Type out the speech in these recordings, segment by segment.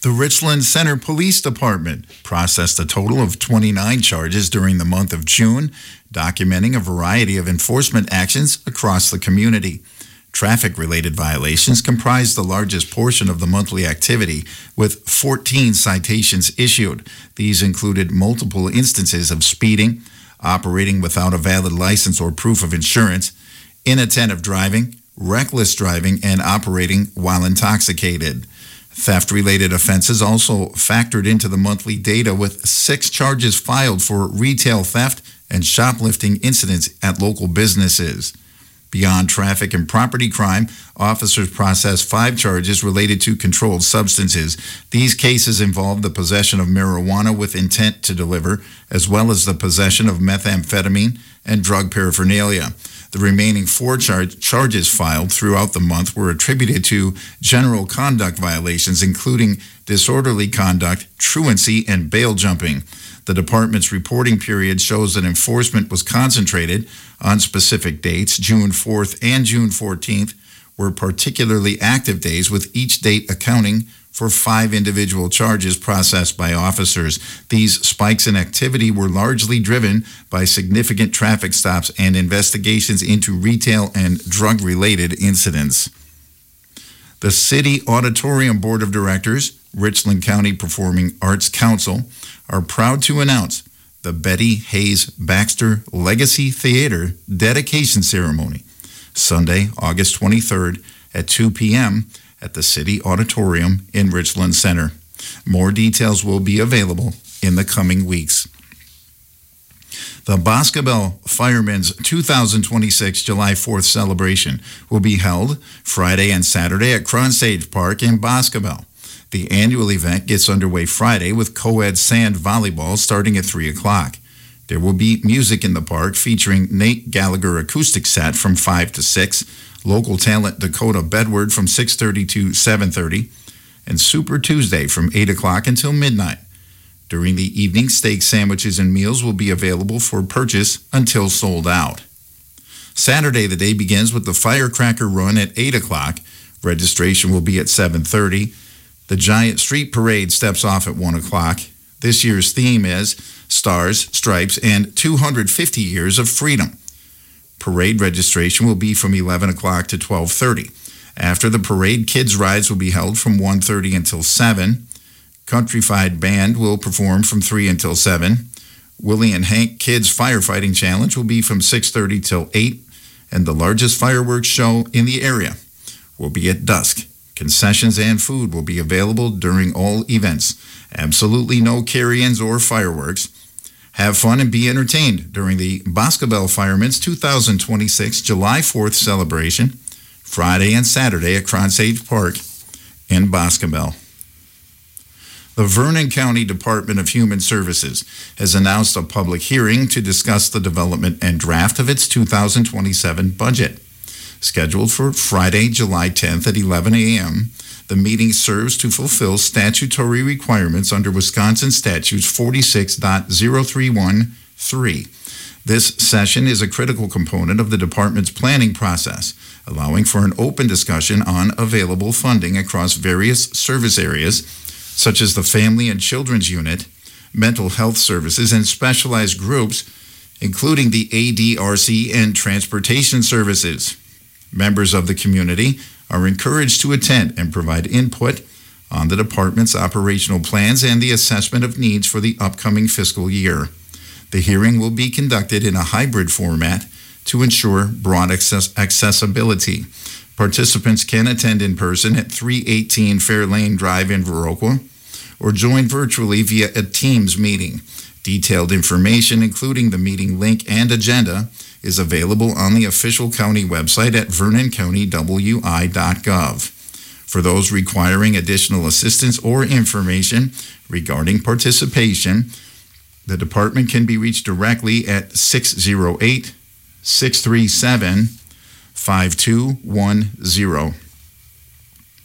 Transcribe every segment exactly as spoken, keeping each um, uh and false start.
The Richland Center Police Department processed a total of twenty-nine charges during the month of June, documenting a variety of enforcement actions across the community. Traffic-related violations comprised the largest portion of the monthly activity, with fourteen citations issued. These included multiple instances of speeding, operating without a valid license or proof of insurance, inattentive driving, reckless driving, and operating while intoxicated. Theft-related offenses also factored into the monthly data, with six charges filed for retail theft and shoplifting incidents at local businesses. Beyond traffic and property crime, officers processed five charges related to controlled substances. These cases involved the possession of marijuana with intent to deliver, as well as the possession of methamphetamine and drug paraphernalia. The remaining four char- charges filed throughout the month were attributed to general conduct violations, including disorderly conduct, truancy, and bail jumping. The department's reporting period shows that enforcement was concentrated on specific dates. June fourth and June fourteenth were particularly active days, with each date accounting for five individual charges processed by officers. These spikes in activity were largely driven by significant traffic stops and investigations into retail and drug-related incidents. The City Auditorium Board of Directors, Richland County Performing Arts Council, are proud to announce the Betty Hayes Baxter Legacy Theater dedication ceremony, Sunday, August twenty-third at two p.m. at the City Auditorium in Richland Center. More details will be available in the coming weeks. The Boscobel Firemen's two thousand twenty-six July fourth celebration will be held Friday and Saturday at Cronsage Park in Boscobel. The annual event gets underway Friday with co-ed sand volleyball starting at three o'clock. There will be music in the park featuring Nate Gallagher acoustic set from five to six, local talent Dakota Bedward from six thirty to seven thirty, and Super Tuesday from eight o'clock until midnight. During the evening, steak sandwiches and meals will be available for purchase until sold out. Saturday, the day begins with the Firecracker Run at eight o'clock. Registration will be at seven thirty. The Giant Street Parade steps off at one o'clock. This year's theme is Stars, Stripes, and two hundred fifty Years of Freedom. Parade registration will be from eleven o'clock to twelve thirty. After the parade, kids' rides will be held from one thirty until seven. Countryfied Band will perform from three until seven. Willie and Hank Kids Firefighting Challenge will be from six thirty till eight. And the largest fireworks show in the area will be at dusk. Concessions and food will be available during all events. Absolutely no carry-ins or fireworks. Have fun and be entertained during the Boscobel Firemen's two thousand twenty-six July fourth celebration, Friday and Saturday at Cronsage Park in Boscobel. The Vernon County Department of Human Services has announced a public hearing to discuss the development and draft of its two thousand twenty-seven budget. Scheduled for Friday, July tenth at eleven a.m., the meeting serves to fulfill statutory requirements under Wisconsin Statutes forty-six point oh three one three. This session is a critical component of the department's planning process, allowing for an open discussion on available funding across various service areas, such as the Family and Children's Unit, mental health services, and specialized groups, including the A D R C and transportation services. Members of the community are encouraged to attend and provide input on the department's operational plans and the assessment of needs for the upcoming fiscal year. The hearing will be conducted in a hybrid format to ensure broad access- accessibility. Participants can attend in person at three eighteen Fairlane Drive in Viroqua or join virtually via a Teams meeting. Detailed information, including the meeting link and agenda, is available on the official county website at vernon county w i dot gov. For those requiring additional assistance or information regarding participation, the department can be reached directly at six oh eight, six three seven, five two one zero.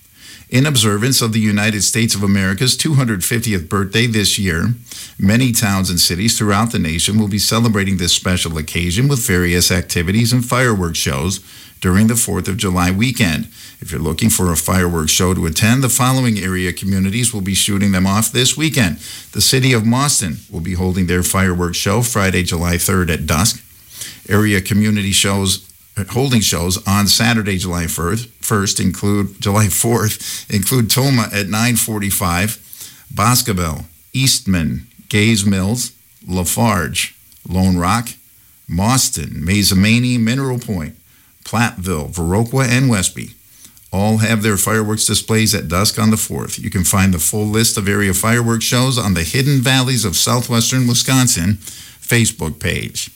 In observance of the United States of America's two hundred fiftieth birthday this year, many towns and cities throughout the nation will be celebrating this special occasion with various activities and fireworks shows during the fourth of July weekend. If you're looking for a fireworks show to attend, the following area communities will be shooting them off this weekend. The city of Mauston will be holding their fireworks show Friday, July third at dusk. Area community shows holding shows on Saturday, July first include July fourth include Toma at nine forty-five, Boscobel, Eastman, Gays Mills, Lafarge, Lone Rock, Mauston, Mazamani, Mineral Point, Platteville, Viroqua, and Westby. All have their fireworks displays at dusk on the fourth. You can find the full list of area fireworks shows on the Hidden Valleys of Southwestern Wisconsin Facebook page.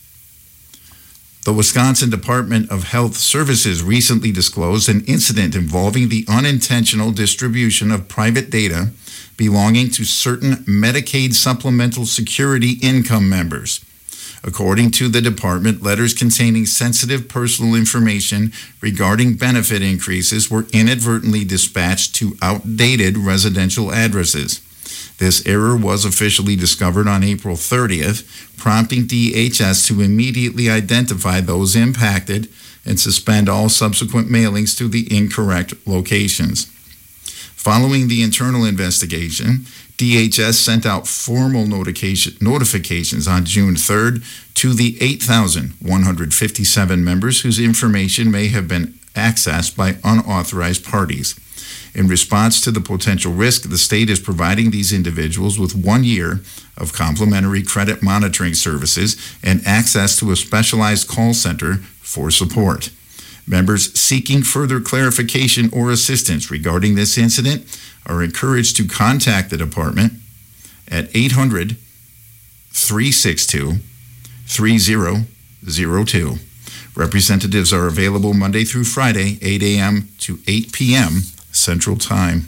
The Wisconsin Department of Health Services recently disclosed an incident involving the unintentional distribution of private data belonging to certain Medicaid Supplemental Security income members. According to the department, letters containing sensitive personal information regarding benefit increases were inadvertently dispatched to outdated residential addresses. This error was officially discovered on April thirtieth, prompting D H S to immediately identify those impacted and suspend all subsequent mailings to the incorrect locations. Following the internal investigation, D H S sent out formal notification, notifications on June third to the eight thousand one hundred fifty-seven members whose information may have been accessed by unauthorized parties. In response to the potential risk, the state is providing these individuals with one year of complimentary credit monitoring services and access to a specialized call center for support. Members seeking further clarification or assistance regarding this incident are encouraged to contact the department at eight hundred, three six two, three zero zero two. Representatives are available Monday through Friday, eight a.m. to eight p.m. Central Time.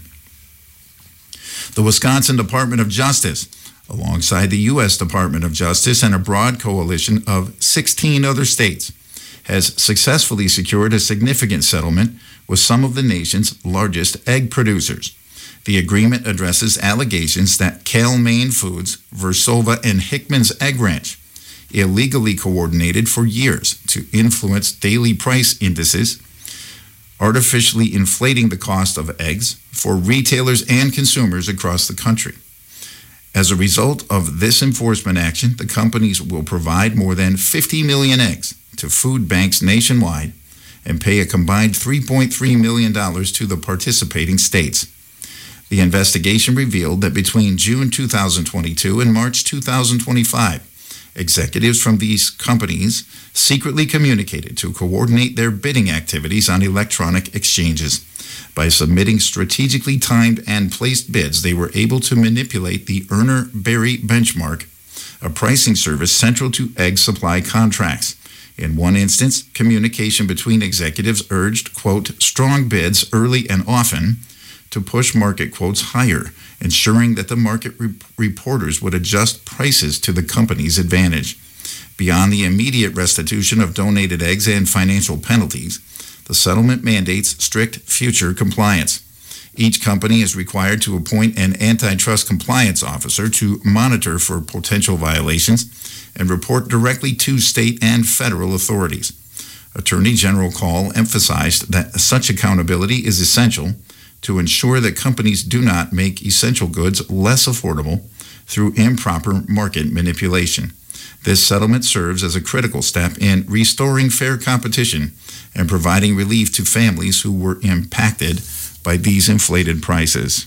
The Wisconsin Department of Justice, alongside the U S Department of Justice and a broad coalition of sixteen other states, has successfully secured a significant settlement with some of the nation's largest egg producers. The agreement addresses allegations that Cal-Maine Foods, Versova, and Hickman's Egg Ranch illegally coordinated for years to influence daily price indices, artificially inflating the cost of eggs for retailers and consumers across the country. As a result of this enforcement action, the companies will provide more than fifty million eggs to food banks nationwide and pay a combined three point three million dollars to the participating states. The investigation revealed that between June two thousand twenty-two and March two thousand twenty-five, executives from these companies secretly communicated to coordinate their bidding activities on electronic exchanges. By submitting strategically timed and placed bids, they were able to manipulate the Urner-Berry benchmark, a pricing service central to egg supply contracts. In one instance, communication between executives urged, quote, strong bids early and often to push market quotes higher, ensuring that the market re- reporters would adjust prices to the company's advantage. Beyond the immediate restitution of donated eggs and financial penalties, the settlement mandates strict future compliance. Each company is required to appoint an antitrust compliance officer to monitor for potential violations and report directly to state and federal authorities. Attorney General Call emphasized that such accountability is essential to ensure that companies do not make essential goods less affordable through improper market manipulation. This settlement serves as a critical step in restoring fair competition and providing relief to families who were impacted by these inflated prices.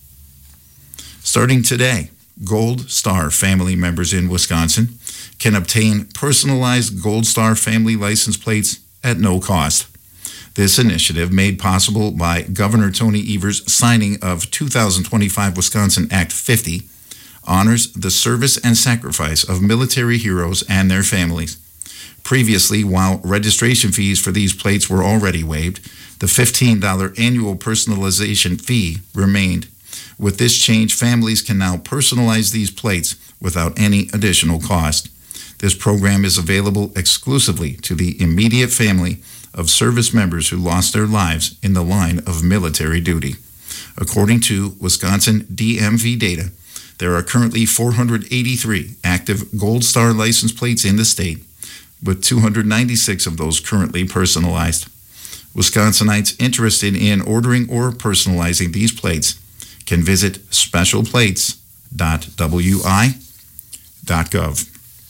Starting today, Gold Star family members in Wisconsin can obtain personalized Gold Star family license plates at no cost. This initiative, made possible by Governor Tony Evers' signing of two thousand twenty-five Wisconsin Act fifty, honors the service and sacrifice of military heroes and their families. Previously, while registration fees for these plates were already waived, the fifteen dollars annual personalization fee remained. With this change, families can now personalize these plates without any additional cost. This program is available exclusively to the immediate family of service members who lost their lives in the line of military duty. According to Wisconsin D M V data, there are currently four hundred eighty-three active Gold Star license plates in the state, with two hundred ninety-six of those currently personalized. Wisconsinites interested in ordering or personalizing these plates can visit special plates dot w i dot gov.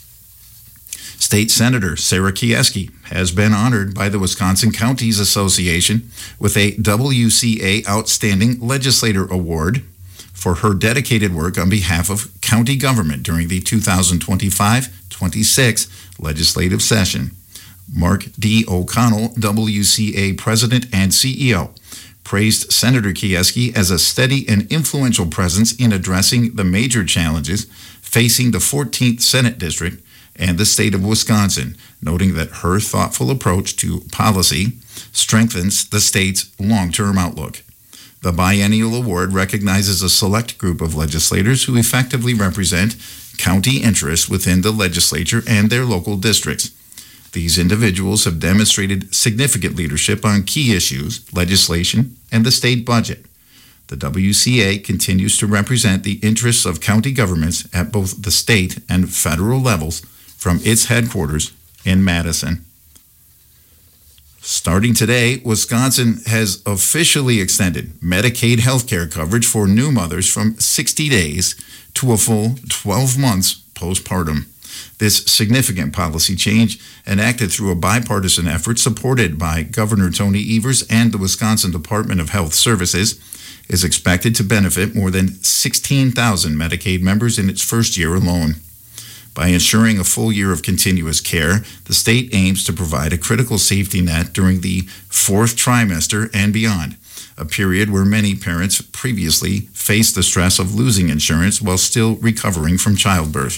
State Senator Sarah Kieski has been honored by the Wisconsin Counties Association with a W C A Outstanding Legislator Award for her dedicated work on behalf of county government during the two thousand twenty-five twenty-six legislative session. Mark D. O'Connell, W C A President and C E O, praised Senator Kieski as a steady and influential presence in addressing the major challenges facing the fourteenth Senate District and the state of Wisconsin, noting that her thoughtful approach to policy strengthens the state's long-term outlook. The biennial award recognizes a select group of legislators who effectively represent county interests within the legislature and their local districts. These individuals have demonstrated significant leadership on key issues, legislation, and the state budget. The W C A continues to represent the interests of county governments at both the state and federal levels from its headquarters in Madison. Starting today, Wisconsin has officially extended Medicaid health care coverage for new mothers from sixty days to a full twelve months postpartum. This significant policy change, enacted through a bipartisan effort supported by Governor Tony Evers and the Wisconsin Department of Health Services, is expected to benefit more than sixteen thousand Medicaid members in its first year alone. By ensuring a full year of continuous care, the state aims to provide a critical safety net during the fourth trimester and beyond, a period where many parents previously faced the stress of losing insurance while still recovering from childbirth.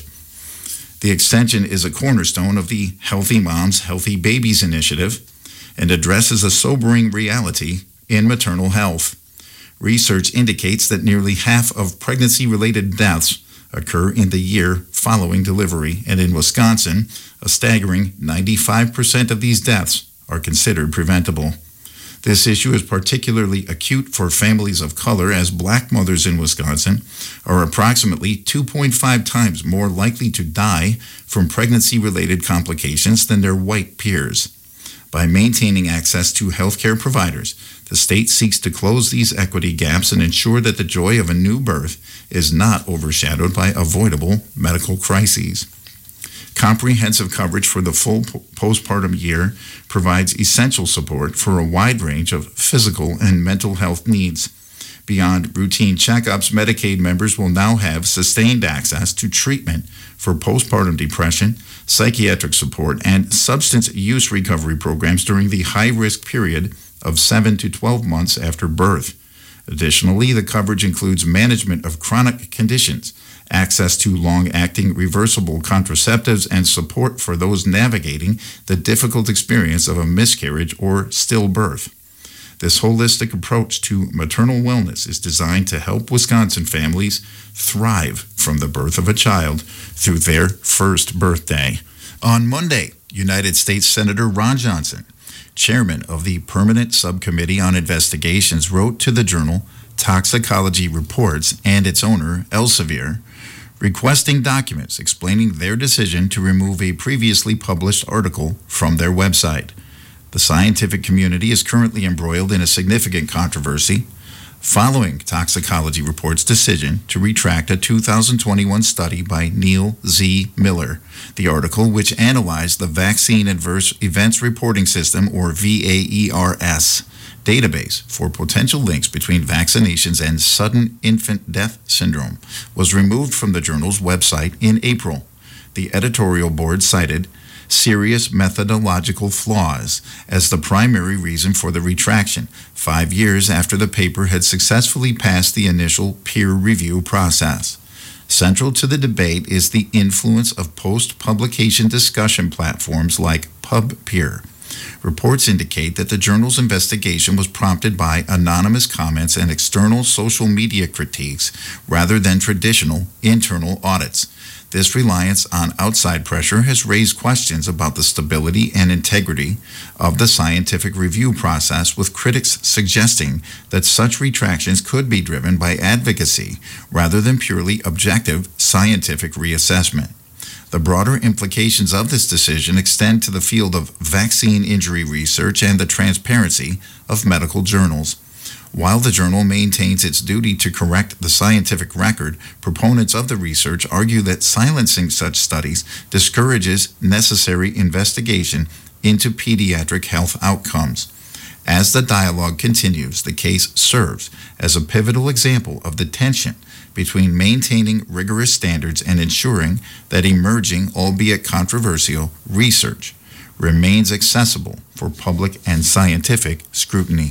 The extension is a cornerstone of the Healthy Moms, Healthy Babies initiative and addresses a sobering reality in maternal health. Research indicates that nearly half of pregnancy-related deaths occur in the year following delivery, and in Wisconsin, a staggering ninety-five percent of these deaths are considered preventable. This issue is particularly acute for families of color, as Black mothers in Wisconsin are approximately two point five times more likely to die from pregnancy-related complications than their white peers. By maintaining access to healthcare providers, the state seeks to close these equity gaps and ensure that the joy of a new birth is not overshadowed by avoidable medical crises. Comprehensive coverage for the full postpartum year provides essential support for a wide range of physical and mental health needs. Beyond routine checkups, Medicaid members will now have sustained access to treatment for postpartum depression, psychiatric support, and substance use recovery programs during the high-risk period of seven to twelve months after birth. Additionally, the coverage includes management of chronic conditions, access to long-acting reversible contraceptives, and support for those navigating the difficult experience of a miscarriage or stillbirth. This holistic approach to maternal wellness is designed to help Wisconsin families thrive from the birth of a child through their first birthday. On Monday, United States Senator Ron Johnson, chairman of the Permanent Subcommittee on Investigations, wrote to the journal Toxicology Reports and its owner, Elsevier, requesting documents explaining their decision to remove a previously published article from their website. The scientific community is currently embroiled in a significant controversy following Toxicology Report's decision to retract a two thousand twenty-one study by Neil Z. Miller. The article, which analyzed the Vaccine Adverse Events Reporting System, or V A E R S, database for potential links between vaccinations and sudden infant death syndrome, was removed from the journal's website in April. The editorial board cited serious methodological flaws as the primary reason for the retraction, five years after the paper had successfully passed the initial peer review process. Central to the debate is the influence of post-publication discussion platforms like PubPeer. Reports indicate that the journal's investigation was prompted by anonymous comments and external social media critiques rather than traditional internal audits. This reliance on outside pressure has raised questions about the stability and integrity of the scientific review process, with critics suggesting that such retractions could be driven by advocacy rather than purely objective scientific reassessment. The broader implications of this decision extend to the field of vaccine injury research and the transparency of medical journals. While the journal maintains its duty to correct the scientific record, proponents of the research argue that silencing such studies discourages necessary investigation into pediatric health outcomes. As the dialogue continues, the case serves as a pivotal example of the tension between maintaining rigorous standards and ensuring that emerging, albeit controversial, research remains accessible for public and scientific scrutiny.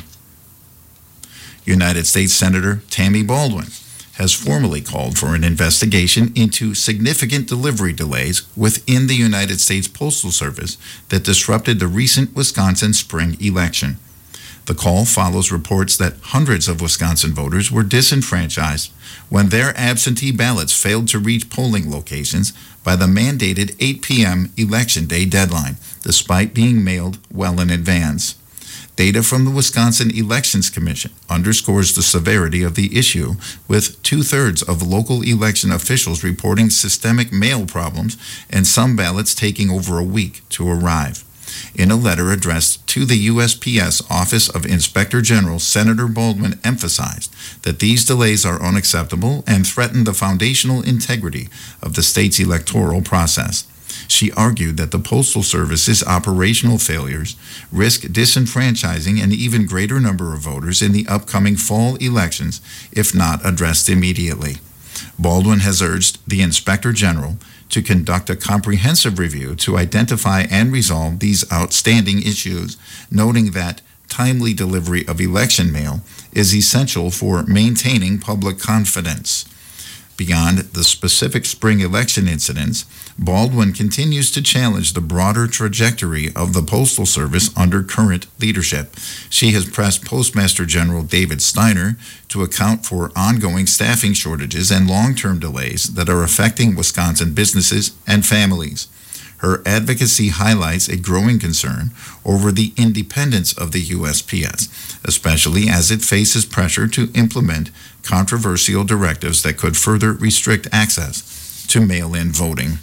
United States Senator Tammy Baldwin has formally called for an investigation into significant delivery delays within the United States Postal Service that disrupted the recent Wisconsin spring election. The call follows reports that hundreds of Wisconsin voters were disenfranchised when their absentee ballots failed to reach polling locations by the mandated eight p.m. Election Day deadline, despite being mailed well in advance. Data from the Wisconsin Elections Commission underscores the severity of the issue, with two-thirds of local election officials reporting systemic mail problems and some ballots taking over a week to arrive. In a letter addressed to the U S P S Office of Inspector General, Senator Baldwin emphasized that these delays are unacceptable and threaten the foundational integrity of the state's electoral process. She argued that the Postal Service's operational failures risk disenfranchising an even greater number of voters in the upcoming fall elections if not addressed immediately. Baldwin has urged the Inspector General to conduct a comprehensive review to identify and resolve these outstanding issues, noting that timely delivery of election mail is essential for maintaining public confidence. Beyond the specific spring election incidents, Baldwin continues to challenge the broader trajectory of the Postal Service under current leadership. She has pressed Postmaster General David Steiner to account for ongoing staffing shortages and long-term delays that are affecting Wisconsin businesses and families. Her advocacy highlights a growing concern over the independence of the U S P S, especially as it faces pressure to implement controversial directives that could further restrict access to mail-in voting.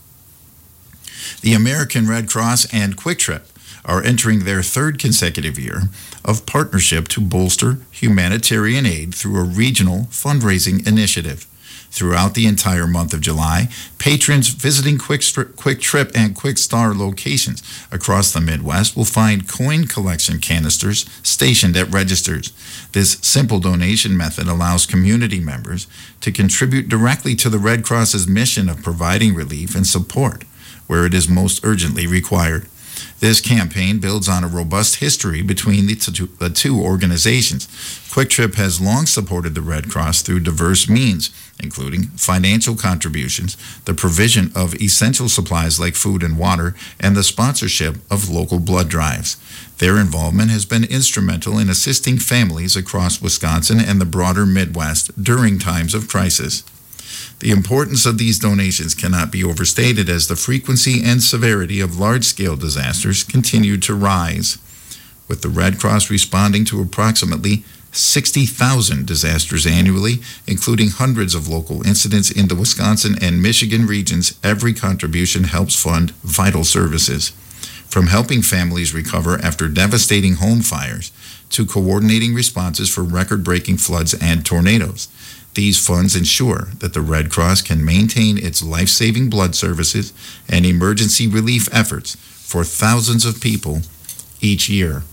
The American Red Cross and Quick Trip are entering their third consecutive year of partnership to bolster humanitarian aid through a regional fundraising initiative. Throughout the entire month of July, patrons visiting Quick, Quick Trip and Quick Star locations across the Midwest will find coin collection canisters stationed at registers. This simple donation method allows community members to contribute directly to the Red Cross's mission of providing relief and support where it is most urgently required. This campaign builds on a robust history between the two, the two organizations. Quick Trip has long supported the Red Cross through diverse means, including financial contributions, the provision of essential supplies like food and water, and the sponsorship of local blood drives. Their involvement has been instrumental in assisting families across Wisconsin and the broader Midwest during times of crisis. The importance of these donations cannot be overstated as the frequency and severity of large-scale disasters continue to rise, with the Red Cross responding to approximately sixty thousand disasters annually, including hundreds of local incidents in the Wisconsin and Michigan regions. Every contribution helps fund vital services, from helping families recover after devastating home fires to coordinating responses for record-breaking floods and tornadoes. These funds ensure that the Red Cross can maintain its life-saving blood services and emergency relief efforts for thousands of people each year.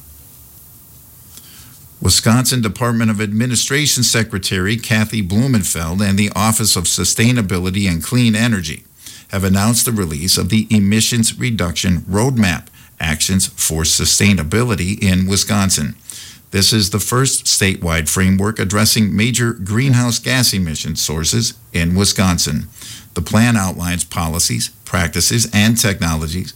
Wisconsin Department of Administration Secretary Kathy Blumenfeld and the Office of Sustainability and Clean Energy have announced the release of the Emissions Reduction Roadmap, Actions for Sustainability in Wisconsin. This is the first statewide framework addressing major greenhouse gas emission sources in Wisconsin. The plan outlines policies, practices, and technologies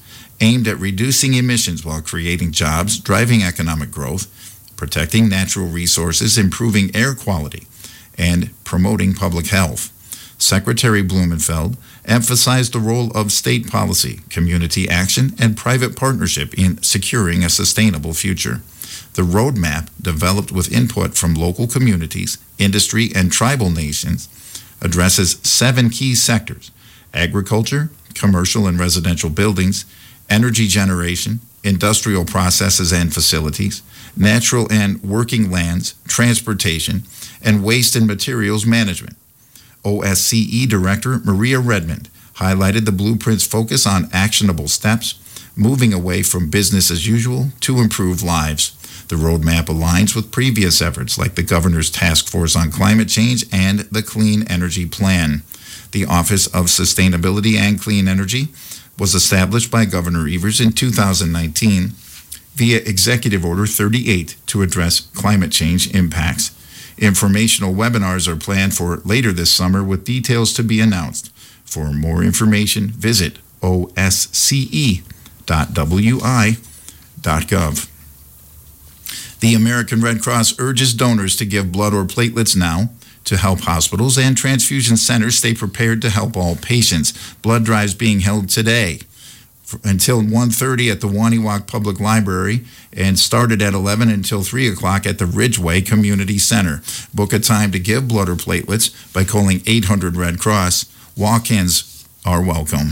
aimed at reducing emissions while creating jobs, driving economic growth, protecting natural resources, improving air quality, and promoting public health. Secretary Blumenfeld emphasized the role of state policy, community action, and private partnership in securing a sustainable future. The roadmap, developed with input from local communities, industry, and tribal nations, addresses seven key sectors: agriculture, commercial and residential buildings, energy generation, industrial processes and facilities, natural and working lands, transportation, and waste and materials management. O S C E Director Maria Redmond highlighted the blueprint's focus on actionable steps, moving away from business as usual to improve lives. The roadmap aligns with previous efforts like the Governor's Task Force on Climate Change and the Clean Energy Plan. The Office of Sustainability and Clean Energy was established by Governor Evers in two thousand nineteen via Executive Order thirty-eight to address climate change impacts. Informational webinars are planned for later this summer with details to be announced. For more information, visit o s c e dot w i dot gov. The American Red Cross urges donors to give blood or platelets now to help hospitals and transfusion centers stay prepared to help all patients. Blood drives being held today until one thirty at the Waniwak Public Library and started at eleven until three o'clock at the Ridgeway Community Center. Book a time to give blood or platelets by calling eight hundred Red Cross. Walk-ins are welcome.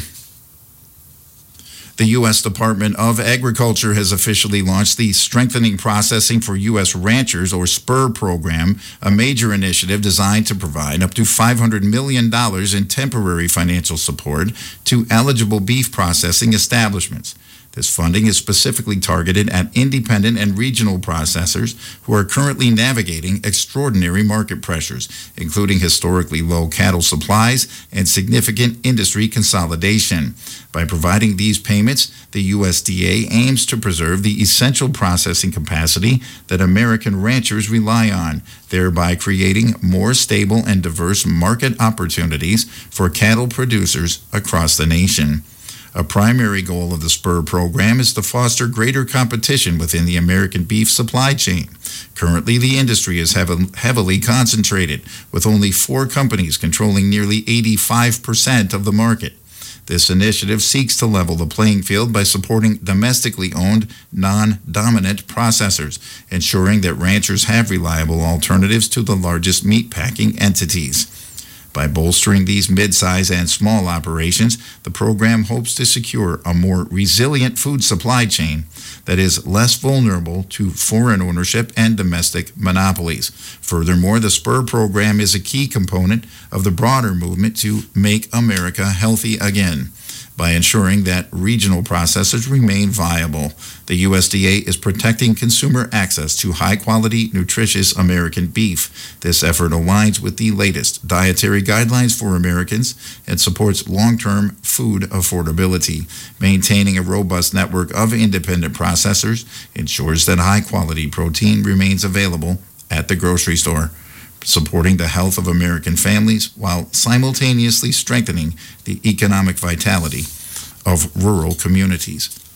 The U S Department of Agriculture has officially launched the Strengthening Processing for U S Ranchers, or SPUR program, a major initiative designed to provide up to five hundred million dollars in temporary financial support to eligible beef processing establishments. This funding is specifically targeted at independent and regional processors who are currently navigating extraordinary market pressures, including historically low cattle supplies and significant industry consolidation. By providing these payments, the U S D A aims to preserve the essential processing capacity that American ranchers rely on, thereby creating more stable and diverse market opportunities for cattle producers across the nation. A primary goal of the SPUR program is to foster greater competition within the American beef supply chain. Currently, the industry is heav- heavily concentrated, with only four companies controlling nearly eighty-five percent of the market. This initiative seeks to level the playing field by supporting domestically owned, non-dominant processors, ensuring that ranchers have reliable alternatives to the largest meat-packing entities. By bolstering these mid-size and small operations, the program hopes to secure a more resilient food supply chain that is less vulnerable to foreign ownership and domestic monopolies. Furthermore, the SPUR program is a key component of the broader movement to make America healthy again. By ensuring that regional processors remain viable, the U S D A is protecting consumer access to high-quality, nutritious American beef. This effort aligns with the latest dietary guidelines for Americans and supports long-term food affordability. Maintaining a robust network of independent processors ensures that high-quality protein remains available at the grocery store, supporting the health of American families while simultaneously strengthening the economic vitality of rural communities.